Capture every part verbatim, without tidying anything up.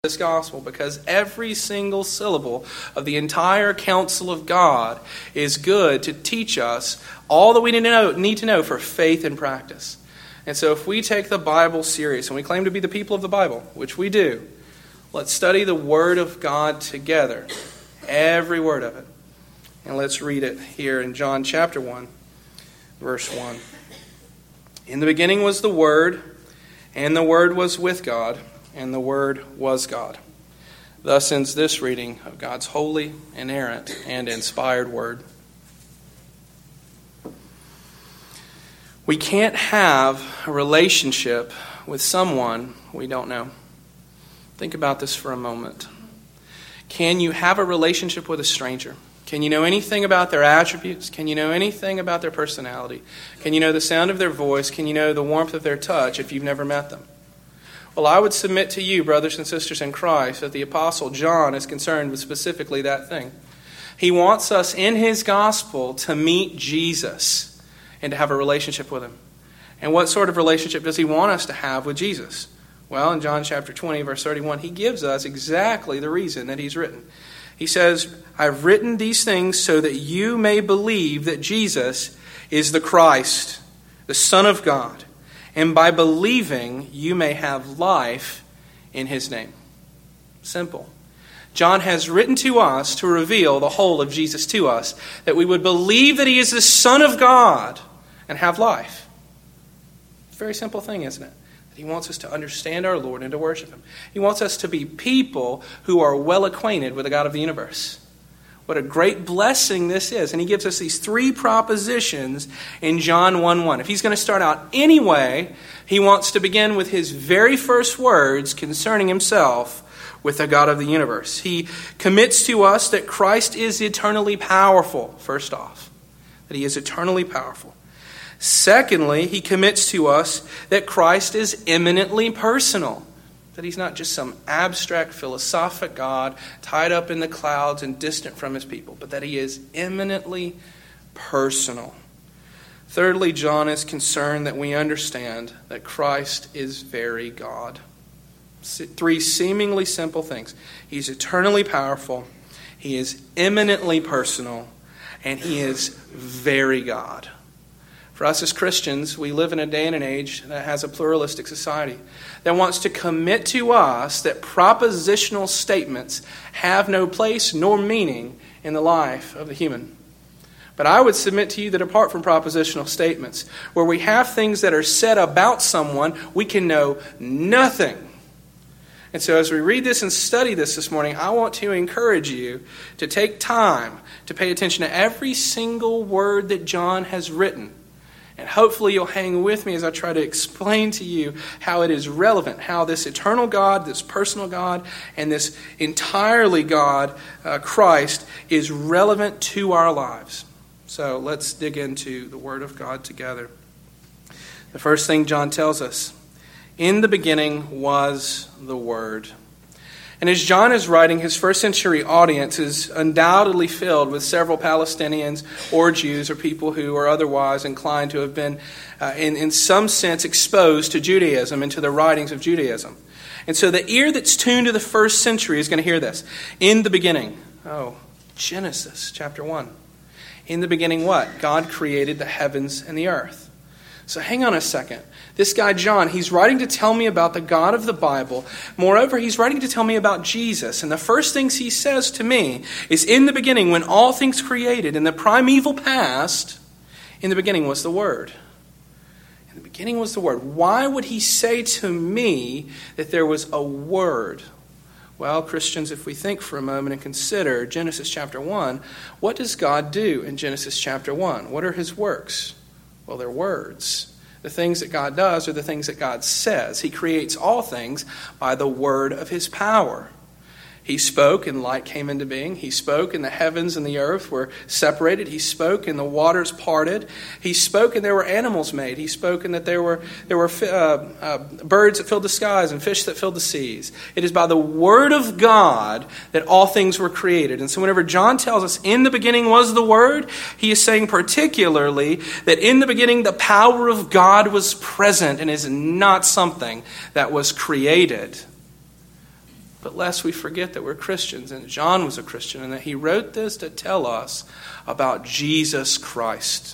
this gospel, because every single syllable of the entire counsel of God is good to teach us all that we need to know, need to know for faith and practice. And so if we take the Bible serious and we claim to be the people of the Bible, which we do, let's study the Word of God together, every word of it. And let's read it here in John chapter one, verse one. In the beginning was the Word, and the Word was with God, and the Word was God. Thus ends this reading of God's holy, inerrant, and inspired Word. We can't have a relationship with someone we don't know. Think about this for a moment. Can you have a relationship with a stranger? Can you know anything about their attributes? Can you know anything about their personality? Can you know the sound of their voice? Can you know the warmth of their touch if you've never met them? Well, I would submit to you, brothers and sisters in Christ, that the Apostle John is concerned with specifically that thing. He wants us in his gospel to meet Jesus and to have a relationship with him. And what sort of relationship does he want us to have with Jesus? Well, in John chapter twenty, verse thirty-one, he gives us exactly the reason that he's written. He says, I've written these things so that you may believe that Jesus is the Christ, the Son of God. And by believing, you may have life in his name. Simple. John has written to us to reveal the whole of Jesus to us, that we would believe that he is the Son of God and have life. It's a very simple thing, isn't it? That he wants us to understand our Lord and to worship him. He wants us to be people who are well acquainted with the God of the universe. What a great blessing this is. And he gives us these three propositions in John one one. If he's going to start out anyway, he wants to begin with his very first words concerning himself with the God of the universe. He commits to us that Christ is eternally powerful, first off. That he is eternally powerful. Secondly, he commits to us that Christ is eminently personal. That he's not just some abstract philosophic God tied up in the clouds and distant from his people, but that he is eminently personal. Thirdly, John is concerned that we understand that Christ is very God. Three seemingly simple things. He's eternally powerful, he is eminently personal, and he is very God. For us as Christians, we live in a day and an age that has a pluralistic society that wants to commit to us that propositional statements have no place nor meaning in the life of the human. But I would submit to you that apart from propositional statements, where we have things that are said about someone, we can know nothing. And so as we read this and study this this morning, I want to encourage you to take time to pay attention to every single word that John has written. And hopefully you'll hang with me as I try to explain to you how it is relevant, how this eternal God, this personal God, and this entirely God, uh, Christ, is relevant to our lives. So let's dig into the Word of God together. The first thing John tells us, in the beginning was the Word. And as John is writing, his first century audience is undoubtedly filled with several Palestinians or Jews or people who are otherwise inclined to have been, uh, in, in some sense, exposed to Judaism and to the writings of Judaism. And so the ear that's tuned to the first century is going to hear this. In the beginning. Oh, Genesis chapter one. In the beginning what? God created the heavens and the earth. So hang on a second. This guy, John, he's writing to tell me about the God of the Bible. Moreover, he's writing to tell me about Jesus. And the first things he says to me is, in the beginning, when all things created, in the primeval past, in the beginning was the Word. In the beginning was the Word. Why would he say to me that there was a Word? Well, Christians, if we think for a moment and consider Genesis chapter one, what does God do in Genesis chapter one? What are his works? Well, they're words. The things that God does are the things that God says. He creates all things by the word of his power. He spoke and light came into being. He spoke and the heavens and the earth were separated. He spoke and the waters parted. He spoke and there were animals made. He spoke and that there were there were uh, uh, birds that filled the skies and fish that filled the seas. It is by the word of God that all things were created. And so whenever John tells us in the beginning was the Word, he is saying particularly that in the beginning the power of God was present and is not something that was created. But lest we forget that we're Christians, and John was a Christian, and that he wrote this to tell us about Jesus Christ.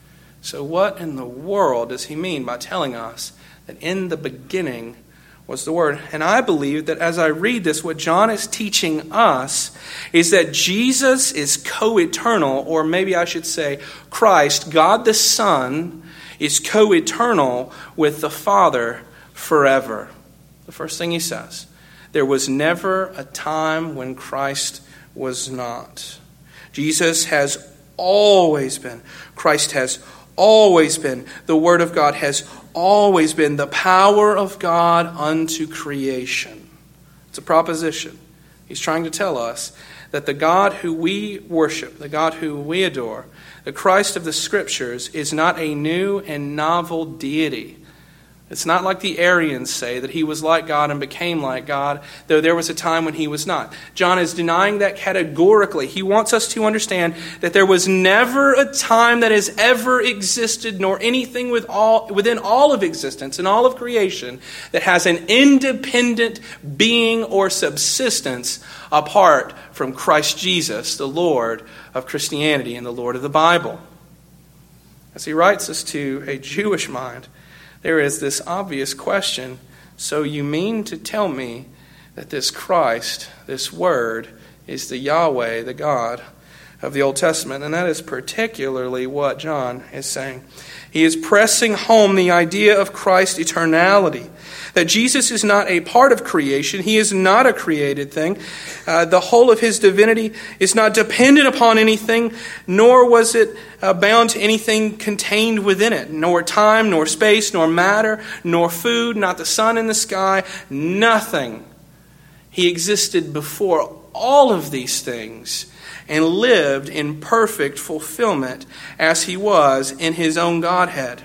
So what in the world does he mean by telling us that in the beginning was the Word? And I believe that as I read this, what John is teaching us is that Jesus is co-eternal, or maybe I should say Christ, God the Son, is co-eternal with the Father forever. The first thing he says, there was never a time when Christ was not. Jesus has always been. Christ has always been. The Word of God has always been the power of God unto creation. It's a proposition. He's trying to tell us that the God who we worship, the God who we adore, the Christ of the Scriptures, is not a new and novel deity. It's not like the Arians say, that he was like God and became like God, though there was a time when he was not. John is denying that categorically. He wants us to understand that there was never a time that has ever existed, nor anything with all, within all of existence and all of creation that has an independent being or subsistence apart from Christ Jesus, the Lord of Christianity and the Lord of the Bible. As he writes this to a Jewish mind, there is this obvious question: so you mean to tell me that this Christ, this Word, is the Yahweh, the God of the Old Testament? And that is particularly what John is saying. He is pressing home the idea of Christ's eternality, that Jesus is not a part of creation. He is not a created thing. Uh, the whole of his divinity is not dependent upon anything, nor was it uh, bound to anything contained within it, nor time, nor space, nor matter, nor food, not the sun in the sky, nothing. He existed before all of these things and lived in perfect fulfillment as he was in his own Godhead.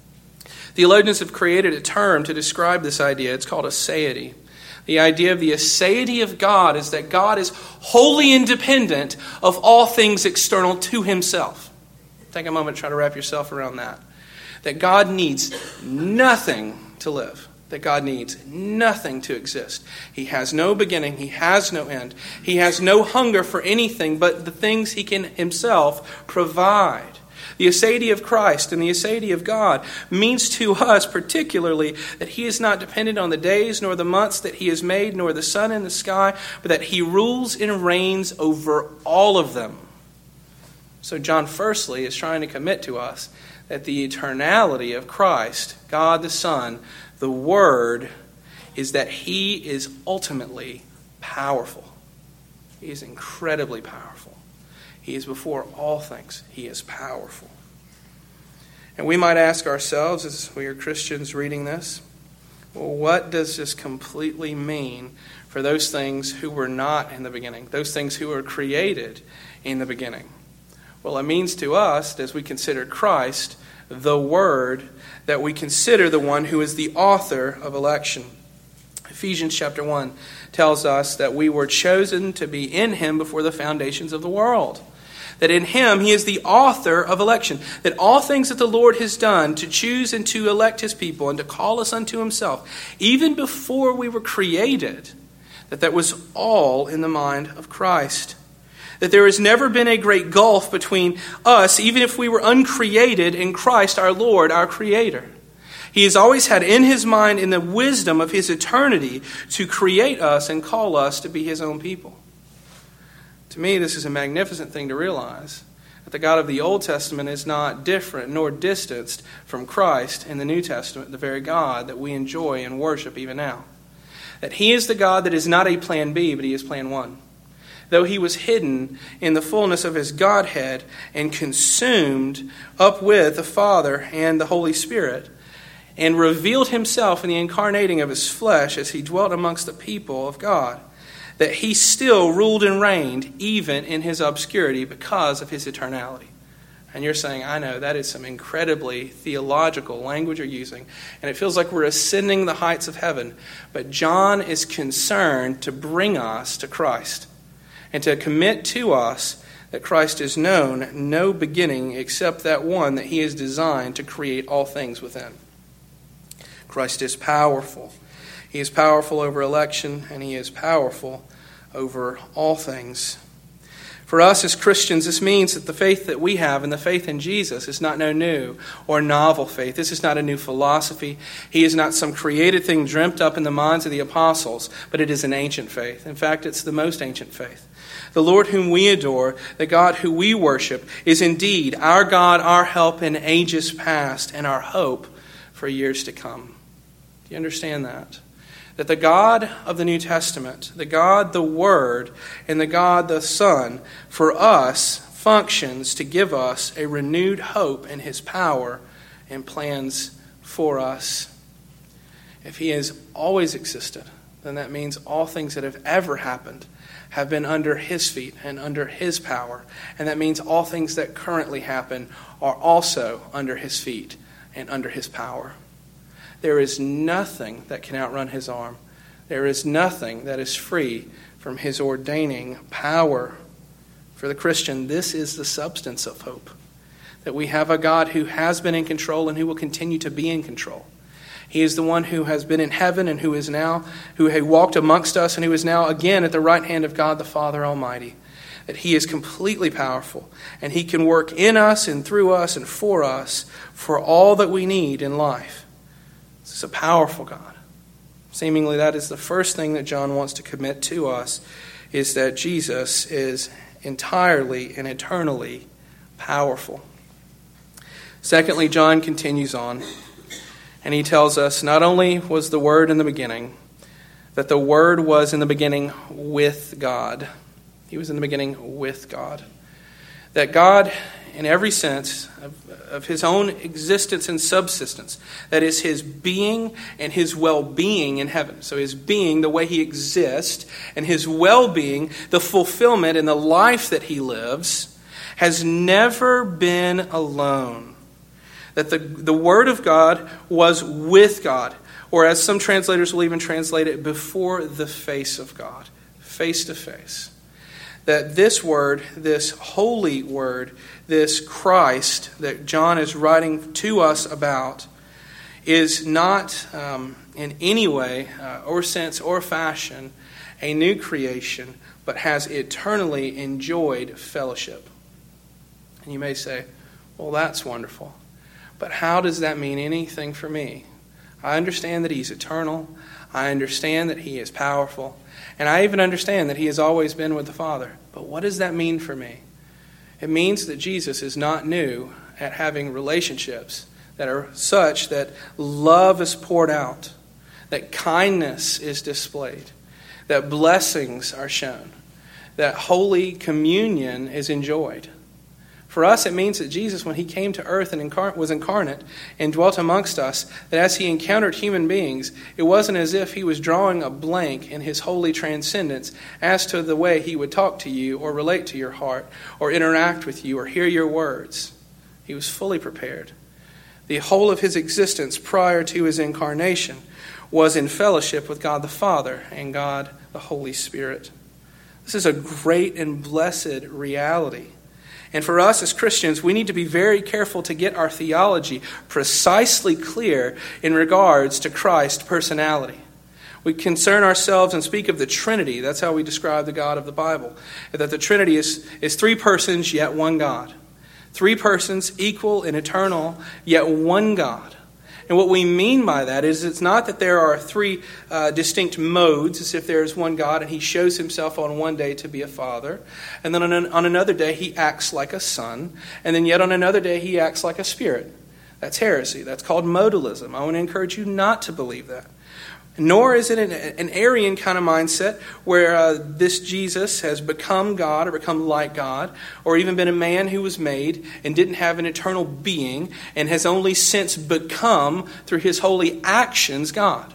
Theologians have created a term to describe this idea. It's called aseity. The idea of the aseity of God is that God is wholly independent of all things external to himself. Take a moment to try to wrap yourself around that. That God needs nothing to live. That God needs nothing to exist. He has no beginning. He has no end. He has no hunger for anything but the things he can himself provide. The aseity of Christ and the aseity of God means to us particularly that he is not dependent on the days nor the months that he has made, nor the sun in the sky, but that he rules and reigns over all of them. So John firstly is trying to commit to us that the eternality of Christ, God the Son, the Word, is that he is ultimately powerful. He is incredibly powerful. He is before all things. He is powerful. And we might ask ourselves, as we are Christians reading this, well, what does this completely mean for those things who were not in the beginning, those things who were created in the beginning? Well, it means to us, as we consider Christ, the Word, that we consider the one who is the author of election. Ephesians chapter one tells us that we were chosen to be in him before the foundations of the world. That in him he is the author of election. That all things that the Lord has done to choose and to elect his people and to call us unto himself, even before we were created, that that was all in the mind of Christ. That there has never been a great gulf between us, even if we were uncreated, in Christ our Lord, our Creator. He has always had in his mind, in the wisdom of his eternity, to create us and call us to be his own people. To me, this is a magnificent thing to realize, that the God of the Old Testament is not different nor distanced from Christ in the New Testament, the very God that we enjoy and worship even now. That he is the God that is not a plan B, but he is plan one. Though he was hidden in the fullness of his Godhead and consumed up with the Father and the Holy Spirit, and revealed himself in the incarnating of his flesh as he dwelt amongst the people of God, that he still ruled and reigned even in his obscurity because of his eternality. And you're saying, I know, that is some incredibly theological language you're using, and it feels like we're ascending the heights of heaven. But John is concerned to bring us to Christ and to commit to us that Christ is known no beginning except that one that he is designed to create all things within. Christ is powerful. He is powerful over election, and he is powerful over all things. For us as Christians, this means that the faith that we have and the faith in Jesus is not no new or novel faith. This is not a new philosophy. He is not some created thing dreamt up in the minds of the apostles, but it is an ancient faith. In fact, it's the most ancient faith. The Lord whom we adore, the God who we worship, is indeed our God, our help in ages past, and our hope for years to come. Do you understand that? That the God of the New Testament, the God the Word, and the God the Son, for us, functions to give us a renewed hope in his power and plans for us. If he has always existed, then that means all things that have ever happened have been under his feet and under his power. And that means all things that currently happen are also under his feet and under his power. There is nothing that can outrun his arm. There is nothing that is free from his ordaining power. For the Christian, this is the substance of hope. That we have a God who has been in control and who will continue to be in control. He is the one who has been in heaven and who is now, who had walked amongst us and who is now again at the right hand of God the Father Almighty. That he is completely powerful and he can work in us and through us and for us for all that we need in life. This is a powerful God. Seemingly that is the first thing that John wants to commit to us, is that Jesus is entirely and eternally powerful. Secondly, John continues on, and he tells us not only was the Word in the beginning, that the Word was in the beginning with God. He was in the beginning with God. That God, in every sense of, of his own existence and subsistence, that is his being and his well-being in heaven. So his being, the way he exists, and his well-being, the fulfillment and the life that he lives, has never been alone. That the, the Word of God was with God, or as some translators will even translate it, before the face of God, face to face. That this Word, this holy Word, this Christ that John is writing to us about, is not um, in any way uh, or sense or fashion a new creation, but has eternally enjoyed fellowship. And you may say, well, that's wonderful. But how does that mean anything for me? I understand that he's eternal. I understand that he is powerful. And I even understand that he has always been with the Father. But what does that mean for me? It means that Jesus is not new at having relationships that are such that love is poured out, that kindness is displayed, that blessings are shown, that holy communion is enjoyed. For us, it means that Jesus, when he came to earth and incar- was incarnate and dwelt amongst us, that as he encountered human beings, it wasn't as if he was drawing a blank in his holy transcendence as to the way he would talk to you or relate to your heart or interact with you or hear your words. He was fully prepared. The whole of his existence prior to his incarnation was in fellowship with God the Father and God the Holy Spirit. This is a great and blessed reality. And for us as Christians, we need to be very careful to get our theology precisely clear in regards to Christ's personality. We concern ourselves and speak of the Trinity. That's how we describe the God of the Bible. That the Trinity is, is three persons, yet one God. Three persons, equal and eternal, yet one God. And what we mean by that is it's not that there are three uh, distinct modes, as if there is one God and he shows himself on one day to be a father, and then on, an, on another day he acts like a son, and then yet on another day he acts like a spirit. That's heresy. That's called modalism. I want to encourage you not to believe that. Nor is it an, an Arian kind of mindset where uh, this Jesus has become God or become like God, or even been a man who was made and didn't have an eternal being and has only since become, through his holy actions, God.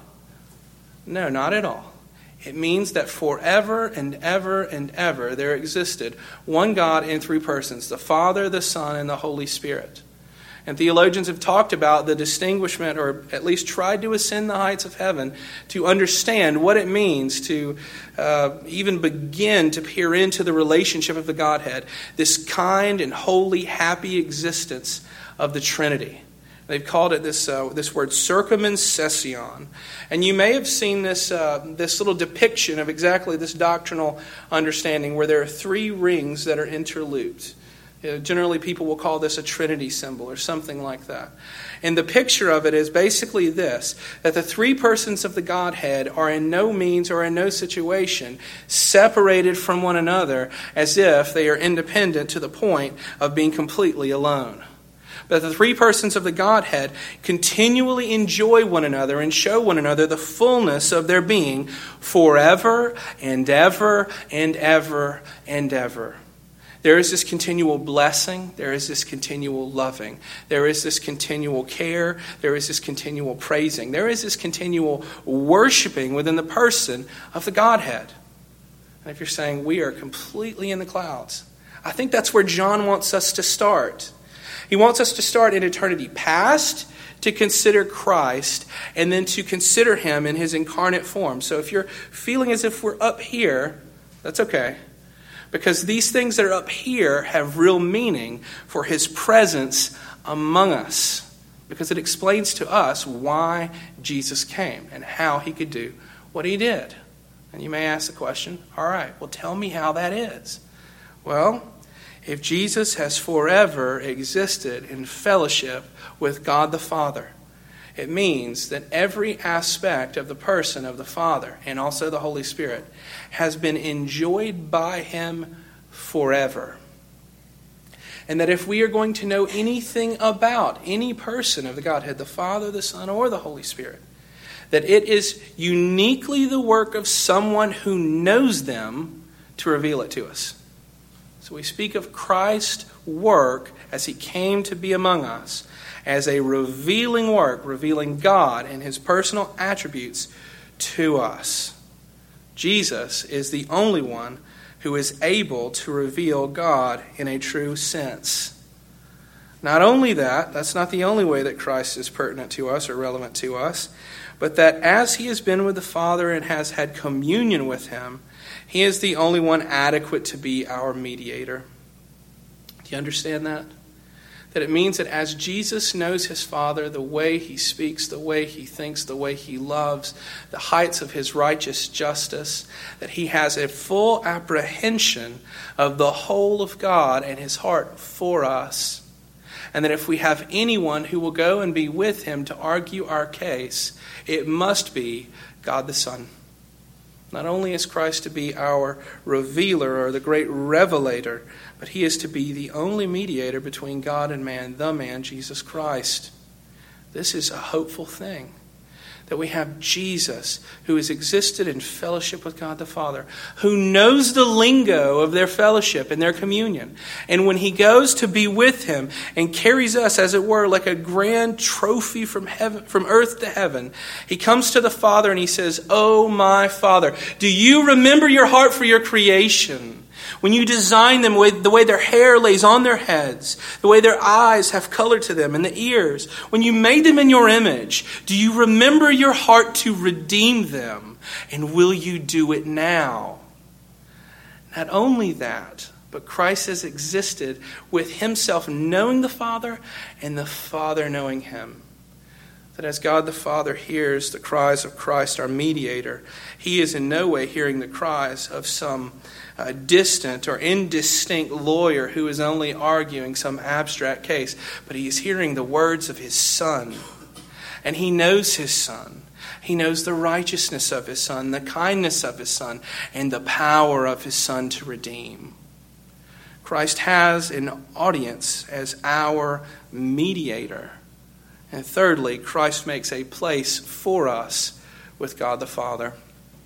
No, not at all. It means that forever and ever and ever there existed one God in three persons, the Father, the Son, and the Holy Spirit. And theologians have talked about the distinguishment, or at least tried to ascend the heights of heaven to understand what it means to uh, even begin to peer into the relationship of the Godhead, this kind and holy, happy existence of the Trinity. They've called it this uh, this word circumcision. And you may have seen this uh, this little depiction of exactly this doctrinal understanding where there are three rings that are interlooped. Uh, generally, people will call this a Trinity symbol or something like that. And the picture of it is basically this, that the three persons of the Godhead are in no means or in no situation separated from one another as if they are independent to the point of being completely alone. But the three persons of the Godhead continually enjoy one another and show one another the fullness of their being forever and ever and ever and ever. There is this continual blessing. There is this continual loving. There is this continual care. There is this continual praising. There is this continual worshiping within the person of the Godhead. And if you're saying we are completely in the clouds, I think that's where John wants us to start. He wants us to start in eternity past, to consider Christ, and then to consider Him in His incarnate form. So if you're feeling as if we're up here, that's okay. Because these things that are up here have real meaning for His presence among us. Because it explains to us why Jesus came and how He could do what He did. And you may ask the question, all right, well tell me how that is. Well, if Jesus has forever existed in fellowship with God the Father, it means that every aspect of the person of the Father and also the Holy Spirit has been enjoyed by Him forever. And that if we are going to know anything about any person of the Godhead, the Father, the Son, or the Holy Spirit, that it is uniquely the work of someone who knows them to reveal it to us. So we speak of Christ's work as He came to be among us as a revealing work, revealing God and His personal attributes to us. Jesus is the only one who is able to reveal God in a true sense. Not only that, that's not the only way that Christ is pertinent to us or relevant to us, but that as He has been with the Father and has had communion with Him, He is the only one adequate to be our mediator. Do you understand that? That it means that as Jesus knows His Father, the way He speaks, the way He thinks, the way He loves, the heights of His righteous justice, that He has a full apprehension of the whole of God and His heart for us. And that if we have anyone who will go and be with Him to argue our case, it must be God the Son. Not only is Christ to be our revealer or the great revelator, but He is to be the only mediator between God and man, the man, Jesus Christ. This is a hopeful thing. That we have Jesus, who has existed in fellowship with God the Father, who knows the lingo of their fellowship and their communion. And when He goes to be with Him and carries us, as it were, like a grand trophy from heaven, from earth to heaven, He comes to the Father and He says, "Oh, my Father, do you remember your heart for your creation? When you design them, the way their hair lays on their heads, the way their eyes have color to them, and the ears, when you made them in your image, do you remember your heart to redeem them? And will you do it now?" Not only that, but Christ has existed with Himself knowing the Father and the Father knowing Him. That as God the Father hears the cries of Christ, our mediator, He is in no way hearing the cries of some uh, distant or indistinct lawyer who is only arguing some abstract case, but He is hearing the words of His Son. And He knows His Son. He knows the righteousness of His Son, the kindness of His Son, and the power of His Son to redeem. Christ has an audience as our mediator. And thirdly, Christ makes a place for us with God the Father.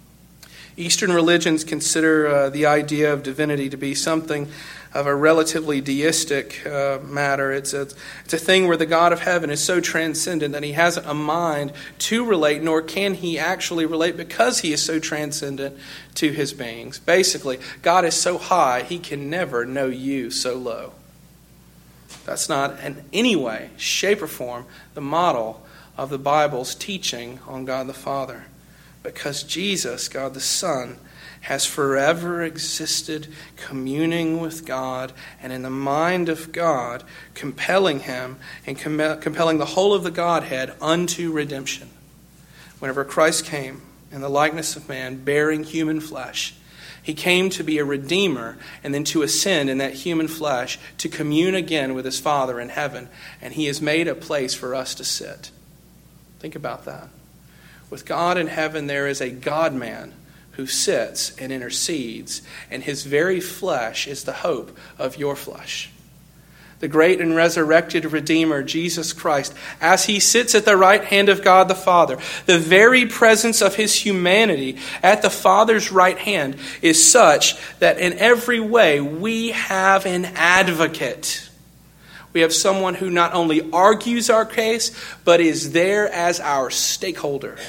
Eastern religions consider uh, the idea of divinity to be something of a relatively deistic uh, matter. It's a, it's a thing where the God of heaven is so transcendent that He hasn't a mind to relate, nor can He actually relate because He is so transcendent to His beings. Basically, God is so high, He can never know you so low. That's not in any way, shape, or form the model of the Bible's teaching on God the Father. Because Jesus, God the Son, has forever existed, communing with God and in the mind of God, compelling him and com- compelling the whole of the Godhead unto redemption. Whenever Christ came in the likeness of man, bearing human flesh, he came to be a redeemer and then to ascend in that human flesh to commune again with his Father in heaven. And he has made a place for us to sit. Think about that. With God in heaven, there is a God-man who sits and intercedes, and his very flesh is the hope of your flesh. The great and resurrected Redeemer, Jesus Christ, as he sits at the right hand of God the Father, the very presence of his humanity at the Father's right hand is such that in every way we have an advocate. We have someone who not only argues our case, but is there as our stakeholder.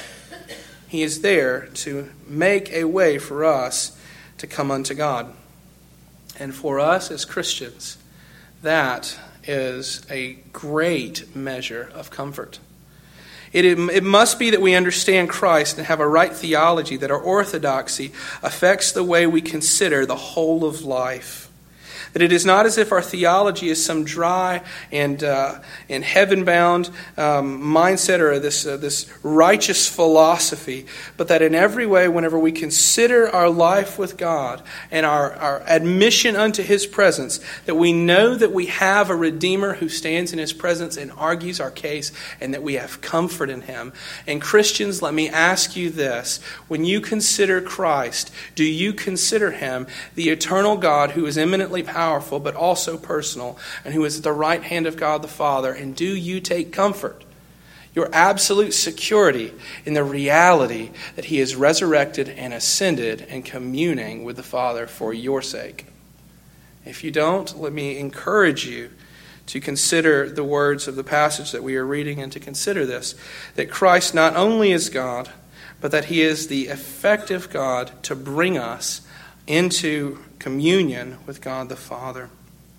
He is there to make a way for us to come unto God. And for us as Christians, that is a great measure of comfort. It, it must be that we understand Christ and have a right theology, that our orthodoxy affects the way we consider the whole of life. That it is not as if our theology is some dry and uh, and heaven-bound um, mindset or this uh, this righteous philosophy, but that in every way, whenever we consider our life with God and our, our admission unto his presence, that we know that we have a Redeemer who stands in his presence and argues our case, and that we have comfort in him. And Christians, let me ask you this. When you consider Christ, do you consider him the eternal God who is eminently powerful, powerful, but also personal, and who is at the right hand of God the Father? And do you take comfort, your absolute security in the reality that he is resurrected and ascended and communing with the Father for your sake? If you don't, let me encourage you to consider the words of the passage that we are reading and to consider this, that Christ not only is God, but that he is the effective God to bring us into communion with God the Father.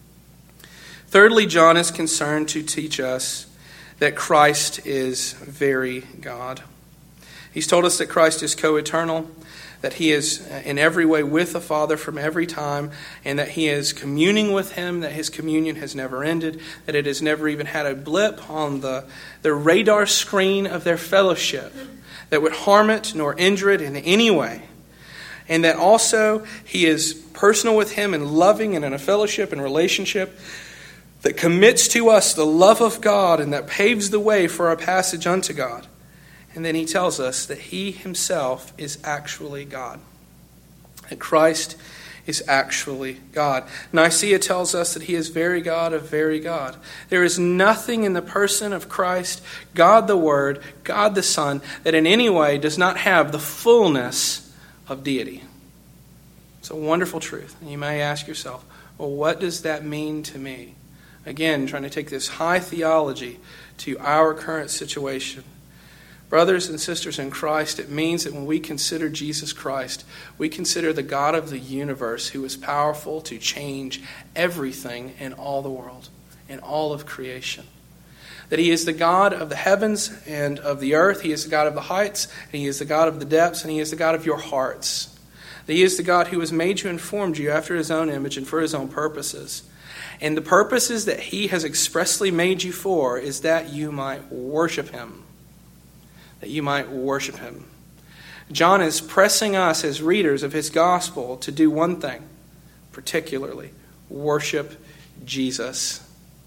Thirdly, John is concerned to teach us that Christ is very God. He's told us that Christ is co-eternal, that he is in every way with the Father from every time, and that he is communing with him, that his communion has never ended, that it has never even had a blip on the, the radar screen of their fellowship that would harm it nor injure it in any way. And that also he is personal with him and loving and in a fellowship and relationship that commits to us the love of God and that paves the way for our passage unto God. And then he tells us that he himself is actually God. That Christ is actually God. Nicaea tells us that he is very God of very God. There is nothing in the person of Christ, God the Word, God the Son, that in any way does not have the fullness of deity. It's a wonderful truth. And you may ask yourself, well, what does that mean to me? Again, trying to take this high theology to our current situation. Brothers and sisters in Christ, it means that when we consider Jesus Christ, we consider the God of the universe who is powerful to change everything in all the world, in all of creation. That he is the God of the heavens and of the earth. He is the God of the heights, and he is the God of the depths, and he is the God of your hearts. That he is the God who has made you and formed you after his own image and for his own purposes. And the purposes that he has expressly made you for is that you might worship him. That you might worship him. John is pressing us as readers of his gospel to do one thing, particularly worship Jesus.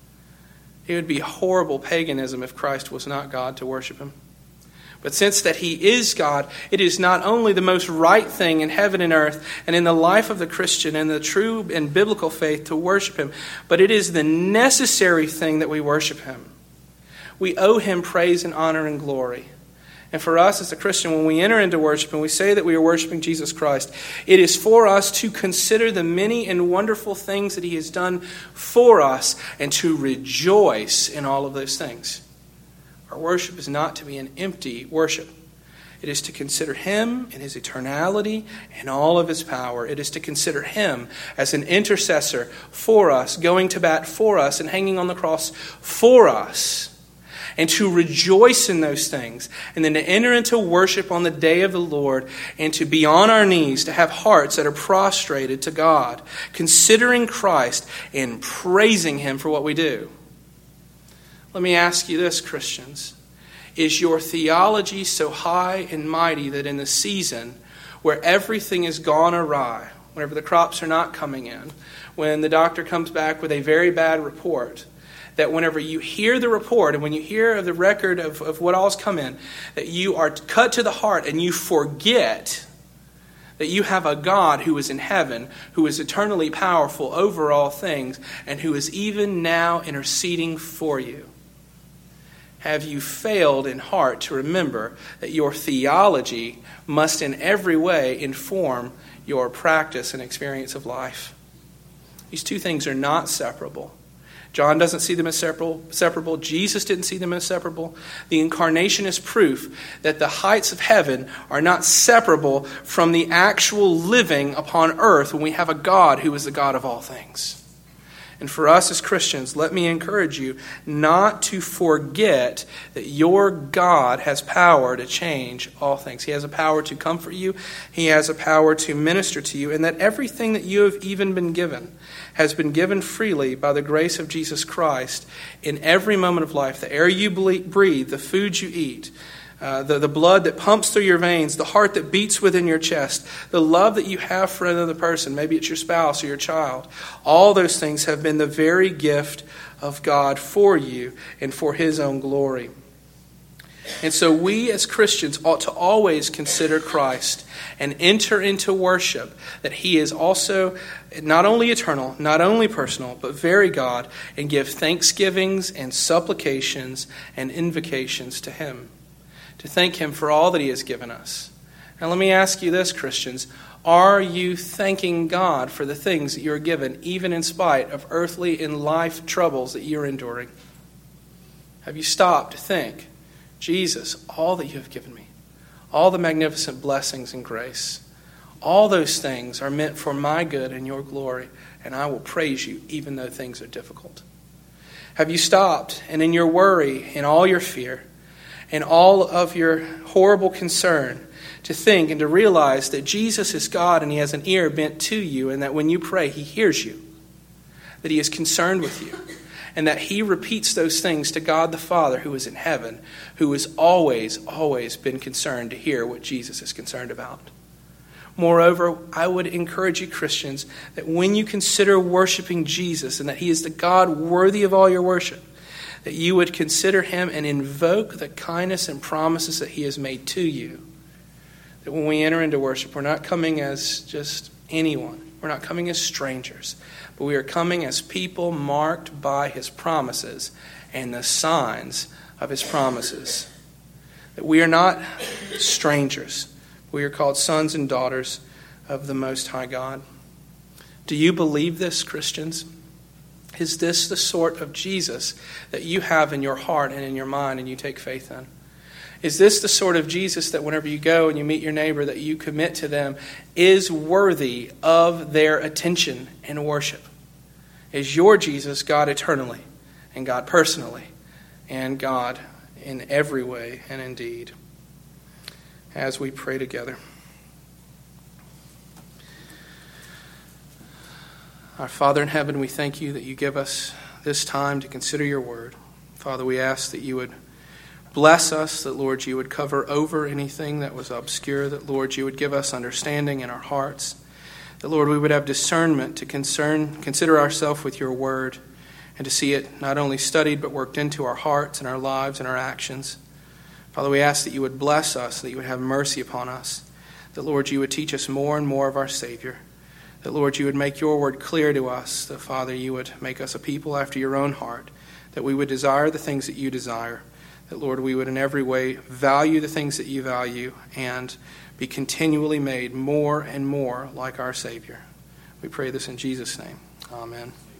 It would be horrible paganism if Christ was not God to worship him. But since that he is God, it is not only the most right thing in heaven and earth and in the life of the Christian and the true and biblical faith to worship him, but it is the necessary thing that we worship him. We owe him praise and honor and glory. And for us as a Christian, when we enter into worship and we say that we are worshiping Jesus Christ, it is for us to consider the many and wonderful things that he has done for us and to rejoice in all of those things. Our worship is not to be an empty worship. It is to consider him in his eternality and all of his power. It is to consider him as an intercessor for us, going to bat for us and hanging on the cross for us. and to rejoice in those things, and then to enter into worship on the day of the Lord, and to be on our knees, to have hearts that are prostrated to God, considering Christ and praising Him for what we do. Let me ask you this, Christians. Is your theology so high and mighty that in the season where everything has gone awry, whenever the crops are not coming in, when the doctor comes back with a very bad report, that whenever you hear the report and when you hear of the record of, of what all's come in, that you are cut to the heart and you forget that you have a God who is in heaven, who is eternally powerful over all things, and who is even now interceding for you? Have you failed in heart to remember that your theology must in every way inform your practice and experience of life? These two things are not separable. John doesn't see them as separable. Jesus didn't see them as separable. The incarnation is proof that the heights of heaven are not separable from the actual living upon earth when we have a God who is the God of all things. And for us as Christians, let me encourage you not to forget that your God has power to change all things. He has a power to comfort you. He has a power to minister to you. And that everything that you have even been given has been given freely by the grace of Jesus Christ in every moment of life. The air you breathe, the food you eat, uh, the, the blood that pumps through your veins, the heart that beats within your chest, the love that you have for another person, maybe it's your spouse or your child. All those things have been the very gift of God for you and for His own glory. And so we as Christians ought to always consider Christ and enter into worship that He is also not only eternal, not only personal, but very God, and give thanksgivings and supplications and invocations to Him, to thank Him for all that He has given us. Now let me ask you this, Christians. Are you thanking God for the things that you are given, even in spite of earthly and life troubles that you're enduring? Have you stopped to think, Jesus, all that you have given me, all the magnificent blessings and grace, all those things are meant for my good and your glory, and I will praise you even though things are difficult? Have you stopped and in your worry, in all your fear, in all of your horrible concern, to think and to realize that Jesus is God and He has an ear bent to you, and that when you pray, He hears you, that He is concerned with you, and that He repeats those things to God the Father who is in heaven, who has always, always been concerned to hear what Jesus is concerned about. Moreover, I would encourage you, Christians, that when you consider worshiping Jesus and that He is the God worthy of all your worship, that you would consider Him and invoke the kindness and promises that He has made to you. That when we enter into worship, we're not coming as just anyone. We're not coming as strangers, but we are coming as people marked by His promises and the signs of His promises. That we are not strangers. We are called sons and daughters of the Most High God. Do you believe this, Christians? Is this the sort of Jesus that you have in your heart and in your mind and you take faith in? Is this the sort of Jesus that whenever you go and you meet your neighbor, that you commit to them is worthy of their attention and worship? Is your Jesus God eternally and God personally and God in every way and indeed? As we pray together. Our Father in heaven, we thank you that you give us this time to consider your word. Father, we ask that you would bless us, that, Lord, you would cover over anything that was obscure, that, Lord, you would give us understanding in our hearts, that, Lord, we would have discernment to concern, consider ourselves with your word, and to see it not only studied but worked into our hearts and our lives and our actions. Father, we ask that you would bless us, that you would have mercy upon us, that, Lord, you would teach us more and more of our Savior, that, Lord, you would make your word clear to us, that, Father, you would make us a people after your own heart, that we would desire the things that you desire, that, Lord, we would in every way value the things that you value and be continually made more and more like our Savior. We pray this in Jesus' name. Amen.